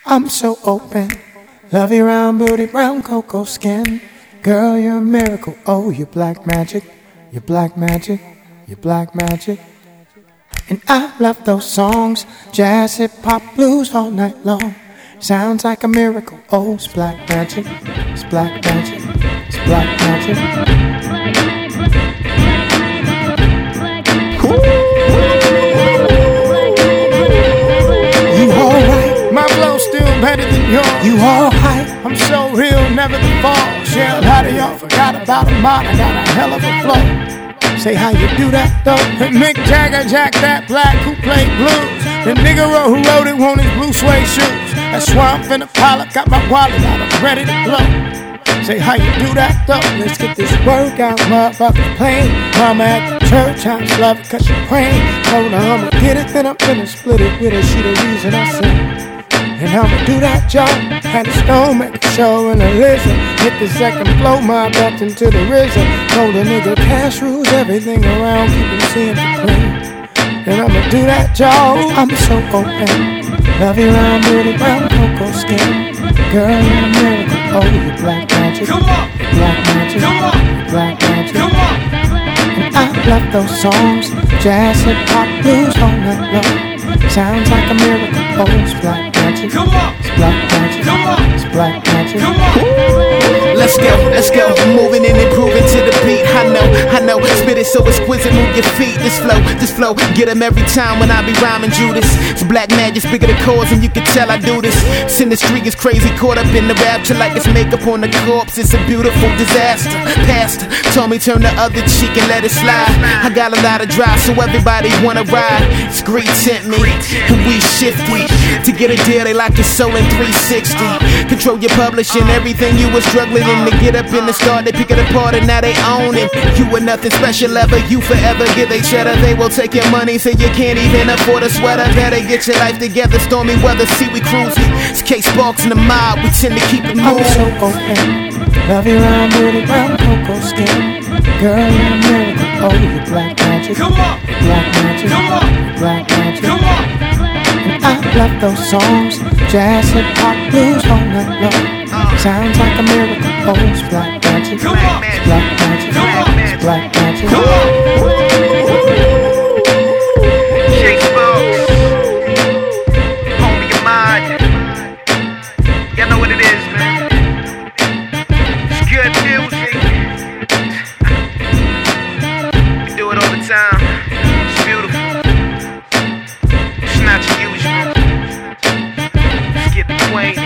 I'm so open. Love your round booty, brown cocoa skin. Girl, you're a miracle. Oh, you're black magic. You're black magic. You're black magic. And I love those songs, jazz, hip hop, blues all night long. Sounds like a miracle. Oh, it's black magic. It's black magic. It's black magic. You alright? My flow's still better than yours. You alright? I'm so real, never the false. Yeah, a lot of y'all forgot about a mod. I got a hell of a flow. Say how you do that though. And Mick Jagger, Jack that black who played blues. The nigga who wrote it won his blue suede shoes. That's why I'm finna pile up, got my wallet out, I'm ready to blow. Say how you do that though. Let's get this workout, motherfuckers playing. Mama at the church, I just love it cause she praying. Told her I'ma get it, then I'm finna split it with her. She the reason I sing. And I'ma do that job. Had a stone, make a show and a listen. Hit the second flow, my belt into the risen. Told a nigga cash rules everything around, keep him seeing the cream. And I'ma do that job. I'm so open. Love your round booty, brown cocoa skin. Girl, you're a miracle. Oh, you're black magic. Come on. You're black magic. Come on. You're black magic. Come on. And I love those songs, jazz, hip hop, blues all night long. Sounds like a miracle. Oh, it's black magic. Come on. It's black magic. Come on. It's black magic. Come on. Let's go, moving and improving to the beat. I know, spit it so exquisite, move your feet. This flow, get them every time when I be rhyming Judas. It's black magic, bigger the chords, and you can tell I do this. Sinistry is crazy, caught up in the rapture like it's makeup on the corpse. It's a beautiful disaster. Pastor told me turn the other cheek and let it slide. I got a lot of drive, so everybody wanna ride. It's great tempt me, and we shifty. To get a deal, they like your soul in 360. Control your publishing, everything you was struggling in to get up in the start. They pick it apart and now they own it. You were nothing special ever, you forever get they cheddar. They will take your money, say you can't even afford a sweater. Better get your life together, stormy weather, see we cruising. It's K-Sparks in the mob, we tend to keep it I'm moving. so open. Love your round booty, brown cocoa skin. Girl, you're a miracle. Oh, you're black magic. Come on. You're black magic. Come on. You're black magic. Come on. And I love those songs, jazz, hip hop, blues all night long. Sounds like a miracle. Oh, it's black magic. Come on. It's black magic. Come on. It's black magic. Come on. K-Sparks, homie, your mind. Y'all know what it is, man. It's good music. We do it all the time. It's beautiful. It's not your usual. Let's get acquainted.